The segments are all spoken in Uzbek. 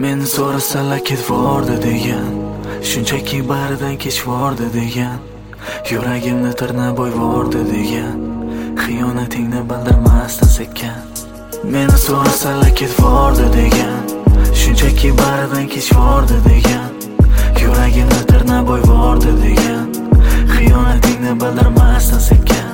Meni so'rasalar ketvordi degan, shunchaki baridan kechvordi degan, yuragimni tirnab bo'yvordi degan, xiyonatingni bildirmasdan sekkan. Meni so'rasalar ketvordi degan, shunchaki baridan kechvordi degan, yuragimni tirnab bo'yvordi degan, xiyonatingni bildirmasdan sekkan.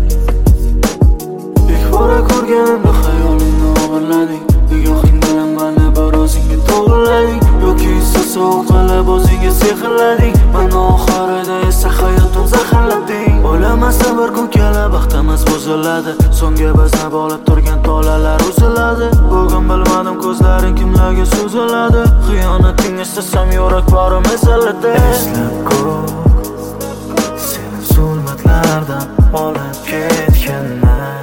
Ilk bora ko'rganimda xayolimni o'g'irlading, nigohing bilan mani bir o'zingga to'g'rilading, yoki esa sovuqlab o'zingga sehrlading, mani oxirida esa hayotim zaharlading. O'ylamasdan bir kun kelib baxtimiz buziladi, so'ngga bizni bog'lab turgan tolalar uziladi. Bugun bilmadim ko'zlaring kimlarga so'ziladi, xiyonating istasam yurak borim eziladi. Eslab ko'r seni zulmatlardan olib ketganman.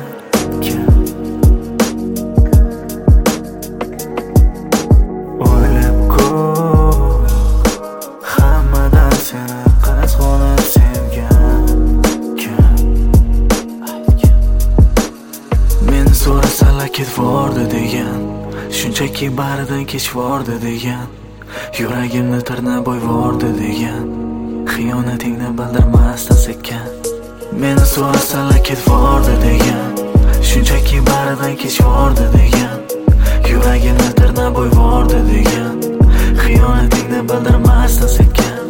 O'ylab ko'r hammadan seni qizg'onib sevgan kim? Meni so'rasalar ketvordi degan, shunchaki baridan kechvordi degan, yuragimni tirnab bo'yvordi degan, xiyonatingni bildirmasdan sekkan. Meni so'rasalar ketvordi degan, shunchaki baridan kechvordi degan, yuragimni tirnab bo'yvordi degan, xiyonatingni bildirmasdan sekkan.